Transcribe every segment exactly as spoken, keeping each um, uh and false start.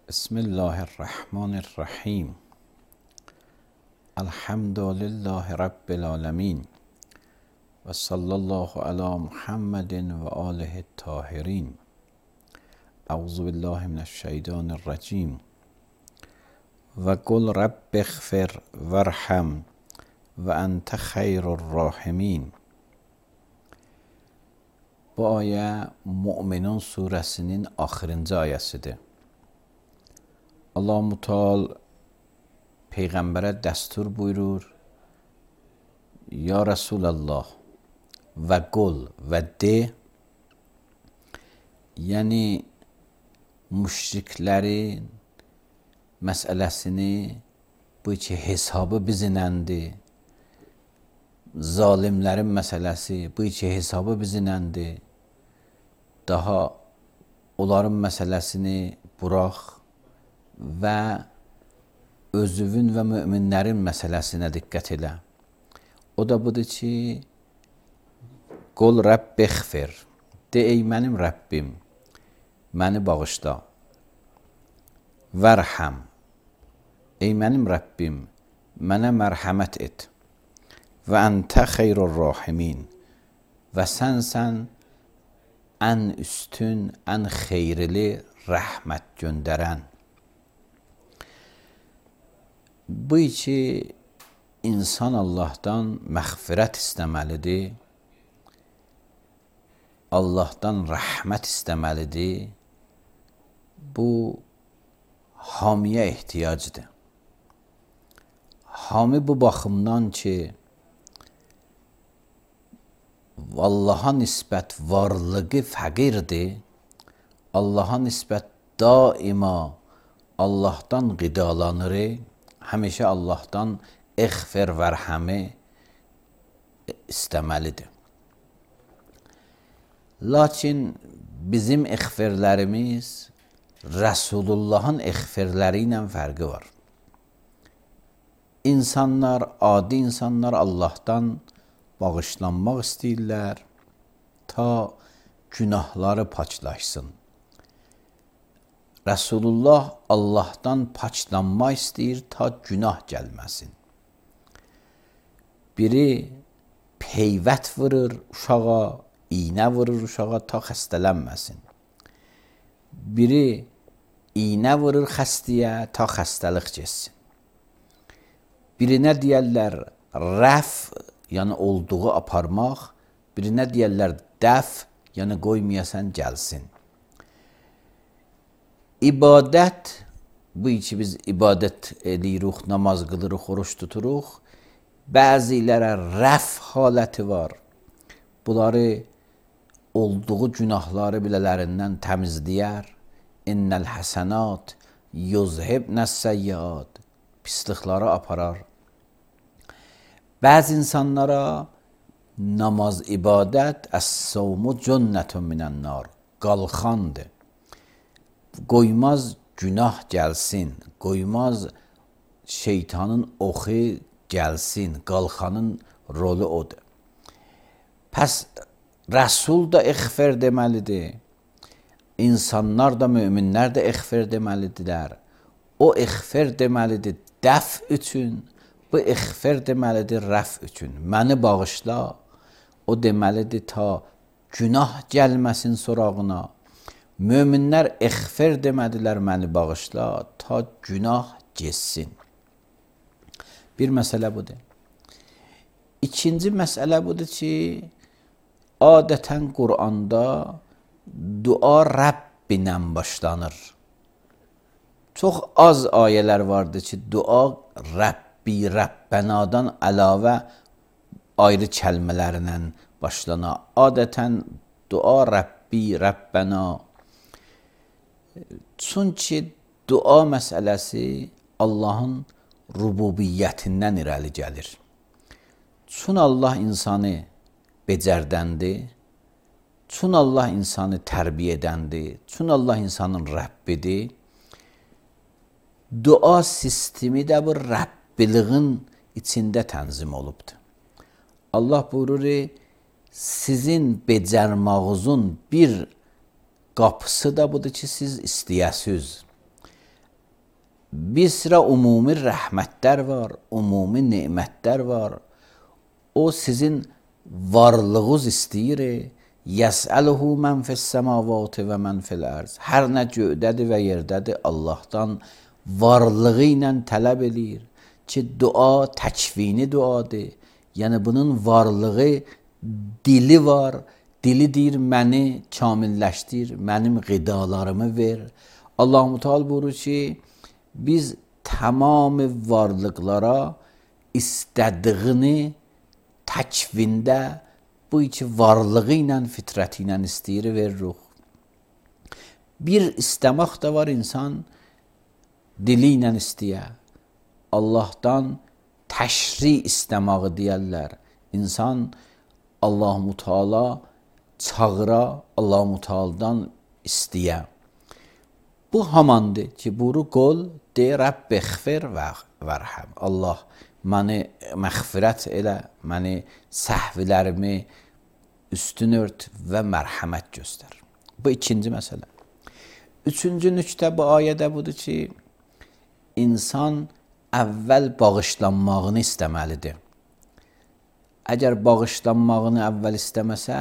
Bismillahirrahmanirrahim. Elhamdülillahi Rabbil alemin. Ve sallallahu ala Muhammedin ve alihi tahirin. Euzu billahi mineşşeytanirracim. Ve kul rabbighfir verham ve ente hayrur rahimin. Bu ayə Müminun surəsinin axırıncı ayəsidir. Allah Müteal Peyğəmbərə dəstur buyurur: Ya Resulallah, və qul və de, yəni müşriklərin məsələsini, bu ki hesabı bizinəndir, zalimlərin məsələsi, bu ki hesabı bizinəndir, daha onların məsələsini burax və özünün və möminlərin məsələsinə diqqət elə. O da budur ki, qul rabbighfir, de ey mənim Rəbbim, məni bağışla. Vərhəm, ey mənim Rəbbim, mənə mərhəmət et. Və əntə xeyrur rahimin, və sənsən ən üstün, ən xeyrili rəhmət göndərən. Bu ki, insan Allahdan məğfirət istəməlidir, Allahdan rəhmət istəməlidir. Bu, hamiyə ehtiyacdır. Hami bu baxımdan ki, Allaha nisbət varlığı fəqirdir, Allaha nisbət daima Allahdan qidalanır, həmişə Allahdan əğfir vərhəmi istəməlidir. Lakin bizim əğfirlərimiz Rəsulullahın əğfirləri ilə fərqi var. İnsanlar, adi insanlar Allahdan bağışlanmaq istəyirlər, ta günahları paçlaşsın. Rəsulullah Allahdan paçlanma istəyir, ta günah gəlməsin. Biri peyvət vurur uşağa, iynə vurur uşağa, ta xəstələnməsin. Biri iynə vurur xəstəyə, ta xəstəlik keçsin. Birinə deyərlər rəf, yəni olduğu aparmaq, birinə deyərlər dəf, yəni qoymayasan gəlsin. İbadət, bu ki biz ibadət edirik, namaz qılırıq, oruç tuturuq, bəzilərə rəf haləti var. Bunları olduğu günahları bilələrindən təmizləyər. İnnəl həsənat yuzhibnəs səyyiat, pislikləri aparar. Bəzi insanlara namaz, ibadət, əs-savmu cünnətun minən-nar, qalxandır. Qoymaz günah gəlsin, qoymaz şeytanın oxu gəlsin, qalxanın rolu odur. Pəs Rəsul da əğfir deməlidir, insanlar da, möminlər də əğfir deməlidirlər. O əğfir deməlidir dəf üçün, bu əğfir deməlidir rəf üçün. Məni bağışla, o deməlidir ta günah gəlməsin sorağına. Möminlər əğfir demədilər məni bağışla, ta günah geçsin. Bir məsələ budur. İkinci məsələ budur ki, adətən Quranda dua Rəbbinə başlanır. Çox az ayələr vardır ki, dua Rəbbi, Rəbbənadan əlavə ayrı kəlmələrlə başlanar. Adətən dua Rəbbi, Rəbbəna. Çünki dua məsələsi Allahın rububiyyətindən irəli gəlir. Çün Allah insanı becərdəndir, çün Allah insanı tərbiyə edəndir, çün Allah insanın Rəbbidir. Dua sistemi də bu Rəbbiliğin içində tənzim olubdur. Allah buyurur, sizin becərmağınızın bir qapısı da budur ki, siz istəyəsiz. bir sıra umumi rəhmətlər var, umumi nemətlər var. O sizin varlığınız istəyir. Yəsəluhu mən fis-səmavati və mən fil-ərz. Hər nə göydədir və yerdədir Allahdan varlığı ilə tələb eləyir ki, dua təkvini duadır. Yəni bunun varlığı, dili var. Dili deyir məni kamilləşdir, mənim qidalarımı ver. Allah-u Teala buyurur ki, biz tamam varlıqlara istədiyini təkvində bu iki varlığı ilə, fitrəti ilə istəyir, veririk. Bir istəmək də var, insan dili ilə istəyə. Allahdan təşri istəməyi deyərlər. İnsan Allah-u Teala çağıra, Allah-u Teala'dan istəyə. Bu hamandır ki, buru qol de Rəbb əxfir və vərhəm. Allah məni məğfirət elə, məni səhvlərimi üstün ört və mərhəmət göstər. Bu ikinci məsələ. Üçüncü nüktə bu ayədə budur ki, insan əvvəl bağışlanmağını istəməlidir. Əgər bağışlanmağını əvvəl istəməsə,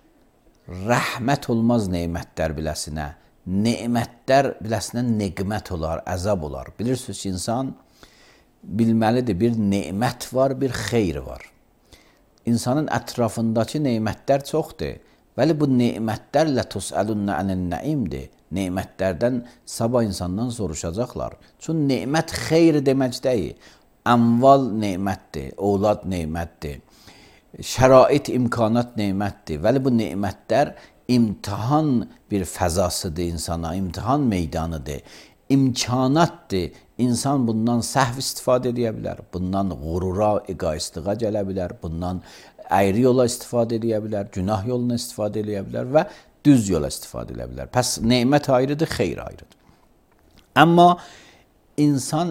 rəhmət olmaz nemətlər biləsinə. Nemətlər biləsinə neqmət olar, əzab olar. Bilirsiniz ki, insan bilməlidir, bir nemət var, bir xeyr var. İnsanın ətrafındakı nemətlər çoxdur. Bəli, bu nemətlərlə tusəlunnə ənil-nəimdir. Nemətlərdən sabah insandan soruşacaqlar. Çünki nemət xeyr demək deyil. Əmval nemətdir, ovlad nemətdir. Şərait, imkanat nemətdir. Bəli, bu nemətlər imtihan bir fəzasıdır insana, imtihan meydanıdır, imkanatdır. İnsan bundan səhv istifadə edə bilər, bundan qurura, egoistliğa gələ bilər, bundan əyri yola istifadə edə bilər, günah yoluna istifadə edə bilər və düz yola istifadə edə bilər. Pəs nemət ayrıdır, xeyr ayrıdır. Amma insan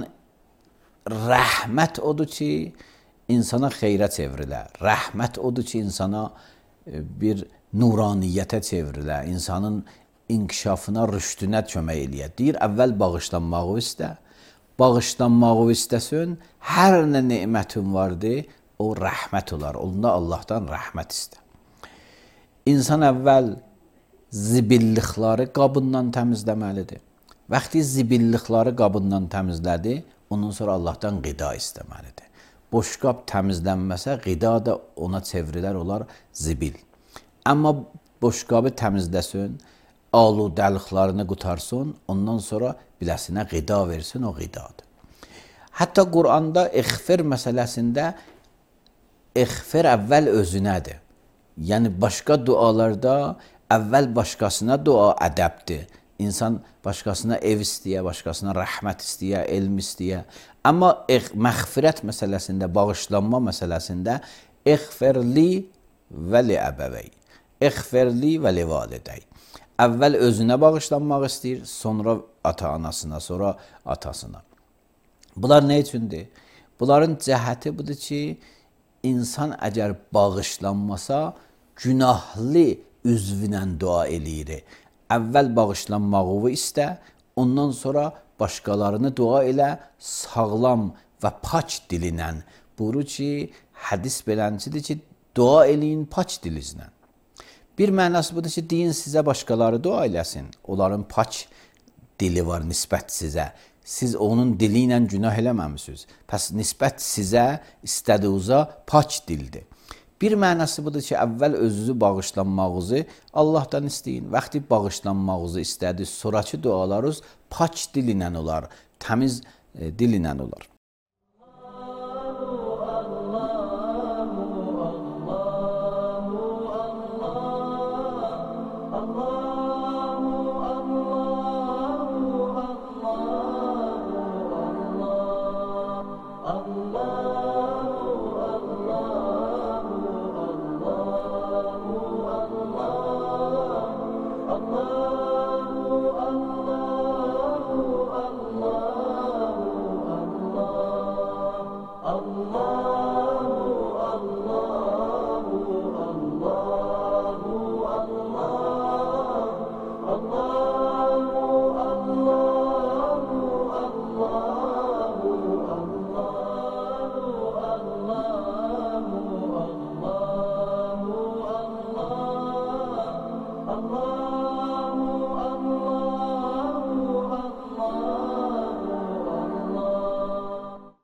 rəhmət odur ki, insana xeyrə çevrilə. Rəhmət odur ki, insana bir nuraniyyətə çevrilə, insanın inkişafına, rüşdünə kömək eləyə. Deyir, əvvəl bağışlanmağı istə, bağışlanmağı istəsin, hər nə nemətin vardır, o rəhmət olar, onda Allahdan rəhmət istə. İnsan əvvəl zibillikləri qabından təmizləməlidir. Vaxtı zibillikləri qabından təmizlədi, ondan sonra Allahdan qida istəməlidir. Boşqab təmizlənməsə, qida da ona çevrilər, olar zibil. Amma boşqabı təmizləsin, aludəliklərini qutarsın, ondan sonra biləsinə qida versin, o qidadır. Hətta Quranda əxfir məsələsində əxfir əvvəl özünədir. Yəni, başqa dualarda əvvəl başqasına dua ədəbdir. İnsan başqasına ev istəyə, başqasına rəhmət istəyə, elm istəyə. Amma məğfirət məsələsində, bağışlanma məsələsində əxfirli və li əbəvəy. Əxfirli və li validəy. Əvvəl özünə bağışlanmaq istəyir, sonra ata-anasına, sonra atasına. Bunlar nə üçündür? Bunların cəhəti budur ki, insan əgər bağışlanmasa, günahlı üzvünə dua eləyir. Əvvəl bağışlanmağı istə, ondan sonra başqalarını dua elə, sağlam və paç dilinə. Buyurur ki, hədis beləncidir ki, dua eləyin paç dilinizlə. Bir mənası budur ki, deyin sizə başqaları dua eləsin. Onların paç dili var nisbət sizə. Siz onun dili ilə günah eləməmişsiniz. Pəs nisbət sizə, istədiyinizə paç dildir. Bir mənası budur ki, əvvəl özünüzü bağışlanmağınızı Allahdan istəyin. Vaxtı bağışlanmağınızı istədiniz, sonraki dualarınız paç dil ilə olar, təmiz e, dil ilə olar.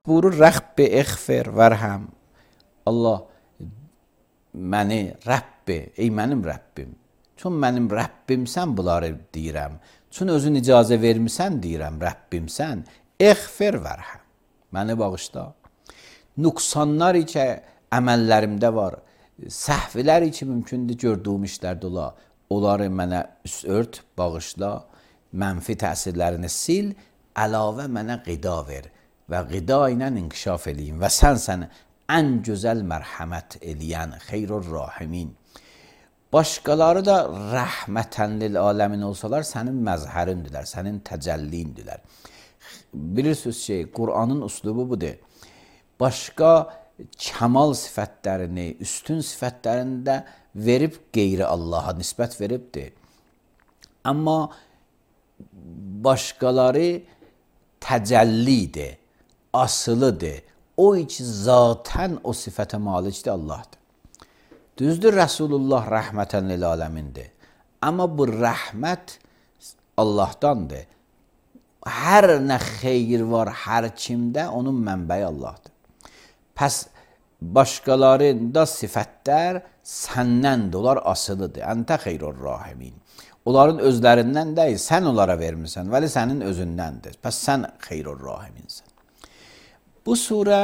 buyurur Rəbbi əğfir vərhəm. Allah məni Rəbbi, ey mənim Rəbbim. Çün mənim Rəbbimsən bunları deyirəm. Çün özün icazə vermisən deyirəm Rəbbimsən. Əğfir vərhəm. Məni bağışla. Nüqsanlar ki əməllərimdə var, səhvlər ki mümkündür gördüyüm işlərdə ola, onları mənə üst ört, bağışla, mənfi təsirlərini sil, əlavə mənə qida ver və qida ilə inkişaf eləyim və sən sən ən gözəl mərhəmət eləyən xeyrur rahimin. Başqaları da rəhmətən lil aləmin olsalar sənin məzhərindilər, sənin təcəllindilər. Bilirsiniz ki, Qur'anın üslubu budur. Başqa kəmal sifətlərini, üstün sifətlərini də verib qeyri Allaha nisbət veribdir. Amma başqaları təcəllidir, asılıdır. O ki zatən o sifətə malikdir Allahdır. Düzdür, Rəsulullah rəhmətən lil aləmindir. Amma bu rəhmət Allahdandır. Hər nə xeyir var hər kimdə, onun mənbəyi Allahdır. Pəs başqalarında sifətlər səndəndir, onlar asılıdır. Əntə xeyrur rahimin. Onların özlərindən deyil, sən onlara vermirsən, vəli sənin özündəndir. Pəs sən xeyrur rahiminsən. Bu surə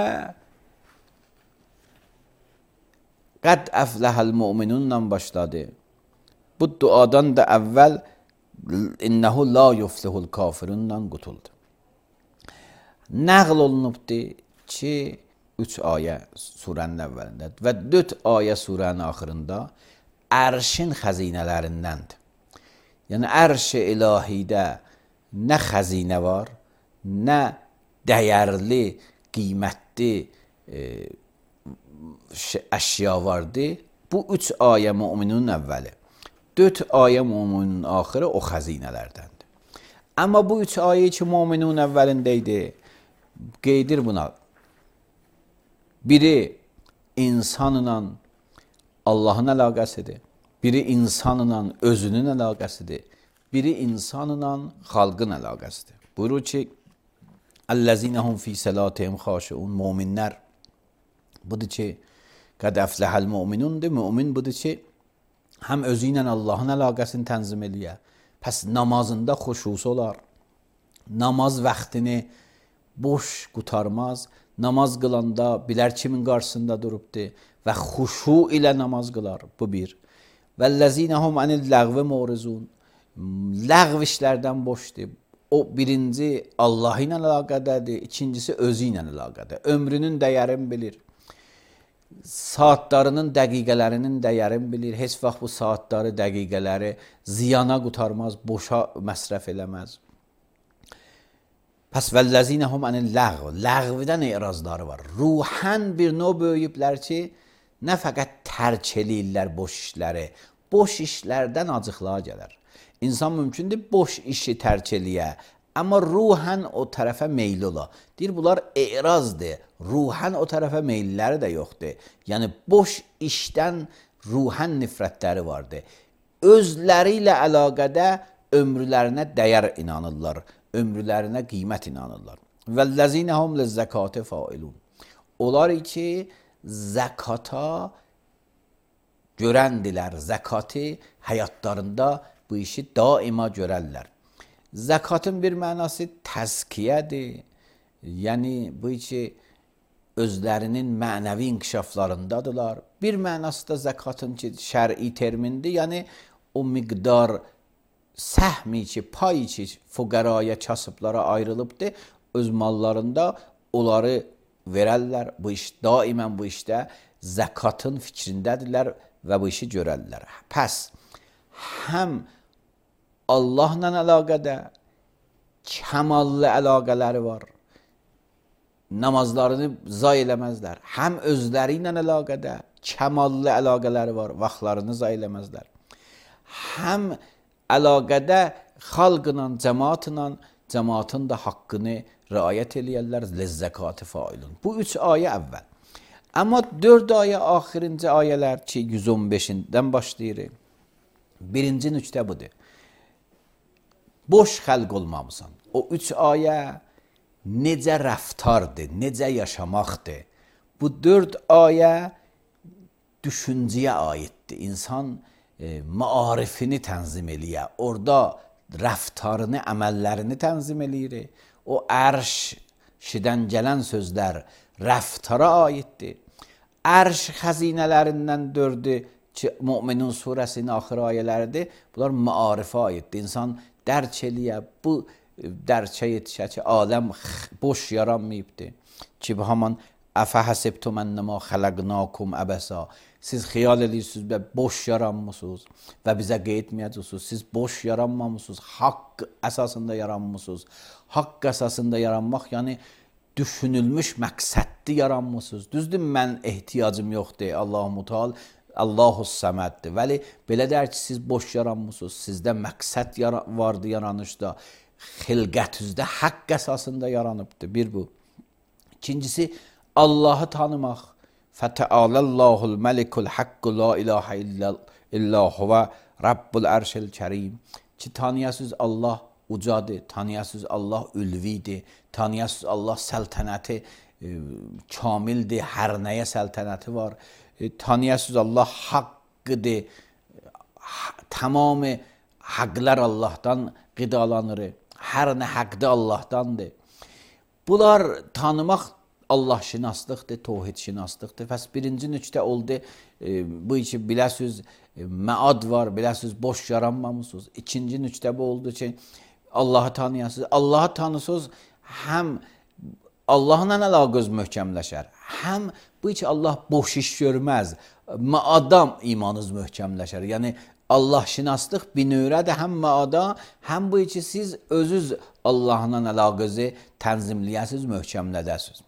Qəd əfləhəl müminunla başladı. Bu duadan da əvvəl İnnəhu la yuflihul kafirunla qutuldu. Nəql olunubdur ki, üç ayə surənin əvvəlində və dörd ayə surənin axırında ərşin xəzinələrindəndir. Yəni ərş-i ilahidə nə xəzinə var, nə dəyərli, qiymətli e, əşya vardı. Bu üç ayə müminun əvvəli, dörd ayə müminun axırı o xəzinələrdəndir. Amma bu üç ayə ki müminun əvvəlində idi, qeydir buna. Biri insanla Allahın əlaqəsidir, biri insanla özünün əlaqəsidir, biri insanla xalqın əlaqəsidir. Buyurur ki, Əl-ləzinəhum fi səlatihim xaşiun, müminlər budur ki, qəd əfləhəl müminundur, mümin budur ki, həm özü ilə Allahın əlaqəsini tənzim eləyə, pəs namazında xuşusu olar, namaz vaxtini boş qutarmaz, namaz qılanda bilər kimin qarşısında durubdur və xuşu ilə namaz qılar, bu bir. Vəl-ləzinəhum anil ləğvi mu'rizun, ləğv işlərdən boşdur. O birinci Allah ilə əlaqədədir, ikincisi özü ilə əlaqədədir. Ömrünün dəyərini bilir, saatlarının, dəqiqələrinin dəyərini bilir. Heç vaxt bu saatları, dəqiqələri ziyana qutarmaz, boşa məsrəf eləməz. Pəs vəl-ləzinəhum anil ləğv, ləğvdən erazları var. Ruhən bir növ böyüyüblər ki, nə fəqət tərk eləyirlər boş işləri, boş işlərdən acıqlığa gələr. İnsan mümkündür boş işi tərk eləyə, amma ruhən o tərəfə meyli ola. Deyir, bunlar erazdır, ruhən o tərəfə meyilləri də yoxdur. Yəni, boş işdən ruhən nifrətləri vardır. Özləri ilə əlaqədə ömrlərinə dəyər inanırlar, ömrlərinə qiymət inanırlar. Vəl-ləzinəhum lizzəkati failun. Onlar ki, zəkata görəndilər, zəkatı həyatlarında bu işi daima görərlər. Zəkatın bir mənası təzkiyədir. Yəni, bu ki, özlərinin mənəvi inkişaflarındadılar. Bir mənası da zəkatın ki, şər'i termindir. Yəni, o miqdar səhmi ki, pay ki, fuqaraya, kasıblara ayrılıbdır. Öz mallarında onları verərlər. Bu iş, daimən bu işdə zəkatın fikrindədirlər və bu işi görərlər. Pəs, həm Allahla əlaqədə kəmallı əlaqələri var. Namazlarını zay eləməzlər. Həm özləri ilə əlaqədə kəmallı əlaqələri var. Vaxtlarını zay eləməzlər. Həm əlaqədə xalqla, cəmaatla, cəmaatın da haqqını riayət eləyərlər. Lizzəkati failun. Bu üç ayə əvvəl. Amma dörd ayə axırıncı ayələr ki, yüz on beşindən başlayır. Birinci nüqtə budur. Boş xəlq olmamısan. O üç ayə necə rəftardır, necə yaşamaqdır. Bu dörd ayə düşüncəyə aiddir. İnsan e, maarifini tənzim eləyə. Orada rəftarını, əməllərini tənzim eləyir. O ərşdən gələn sözlər rəftara aiddir. Ərş xəzinələrindən dördü ki, Möminun surəsinin axır ayələridir. Bunlar maarifə aiddir. İnsan dərk eləyə, bu dərkə yetişə ki, aləm boş yaranmayıbdır. Ki, bu haman əfəhəsibtum ennəmə xələqnakum əbəsə. Siz xiyal edirsiniz və boş yaranmısınız və bizə qeytməyəcəksiniz. Siz boş yaranmamısınız, haqq əsasında yaranmısınız. Haqq əsasında yaranmaq, yəni düşünülmüş məqsədli yaranmısınız. Düzdür, mən ehtiyacım yoxdur, Allah-u Mutal, Allahu Səməddir. Vəli belə deyər ki, siz boş yaranmısınız, sizdə məqsəd vardı yaranışda, xilqətüzdə haqq əsasında yaranıbdır. Bir bu. İkincisi, Allahı tanımaq. Fətəaləllahul məlikul haqqu la ilahə illə huvə Rabbul ərşil kərim. Ki, tanıyasınız Allah ucadır, tanıyasınız Allah ülvidir, tanıyasınız Allah səltənəti e, kamildir, hər nəyə səltənəti var. E, tanıyasınız Allah haqqıdır, tamamı haqlar Allahdan qidalanır, hər nə haqdır Allahdandır. Bunlar tanımaq Allah şinaslıqdır, tohid şinaslıqdır. Pəs birinci nüqtə oldu, e, bu ki, biləsiniz, e, məad var, biləsiniz, boş yaranmamısınız. İkinci nüqtə bu oldu ki, Allahı tanıyasınız. Allahı tanısınız, həm Allahla əlaqəz möhkəmləşər, həm bu ki, Allah boş iş görməz, məadam imanınız möhkəmləşər. Yəni, Allah şinaslıq bir növrədir, həm məada, həm bu ki, siz özünüz Allahla əlaqəzi tənzimləyəsiniz, möhkəmlədəsiniz.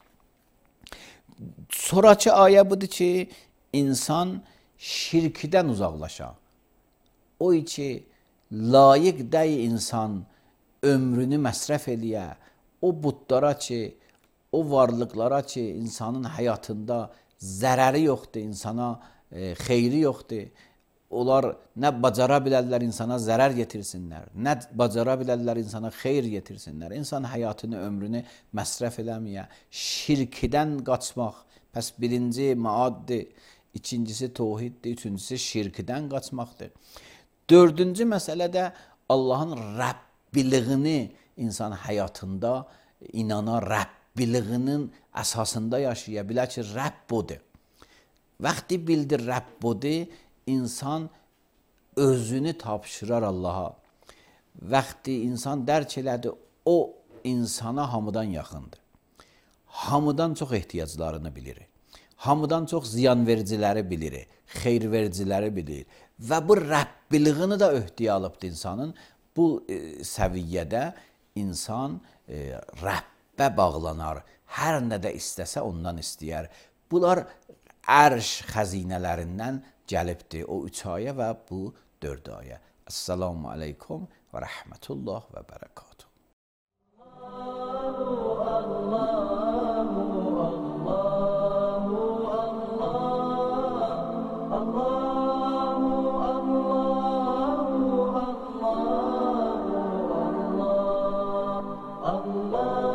Sonraki ayə budur ki, insan şirkdən uzaqlaşa. O ki, layiq dəy insan ömrünü məsrəf eləyə, o budlara ki, o varlıqlara ki, insanın həyatında zərəri yoxdur, insana e, xeyri yoxdur. Onlar nə bacara bilərlər insana zərər yetirsinlər, nə bacara bilərlər insana xeyr yetirsinlər. İnsan həyatını, ömrünü məsrəf eləməyə, şirkdən qaçmaq. Pəs birinci maaddır, ikincisi tohiddir, üçüncüsü şirkdən qaçmaqdır. Dördüncü məsələ də Allahın Rəbbiliyini insan həyatında inana, Rəbbiliyinin əsasında yaşaya bilər ki, Rəbb odur. Vaxtı bildir Rəbb odur, İnsan özünü tapşırar Allaha. Vaxtı insan dərk elədi, o insana hamıdan yaxındır. Hamıdan çox ehtiyaclarını bilir. Hamıdan çox ziyan vericiləri bilir, xeyr vericiləri bilir. Və bu Rəbbiliyini də öhdəyə alıbdır insanın. Bu e, səviyyədə insan e, Rəbbə bağlanar. Hər nə də istəsə ondan istəyər. Bunlar ərş xəzinələrindən gəlibdir, o üç ayə və bu dörd ayə. Əssalamu aleykum və rəhmətullah və bərəkatuhu. Allah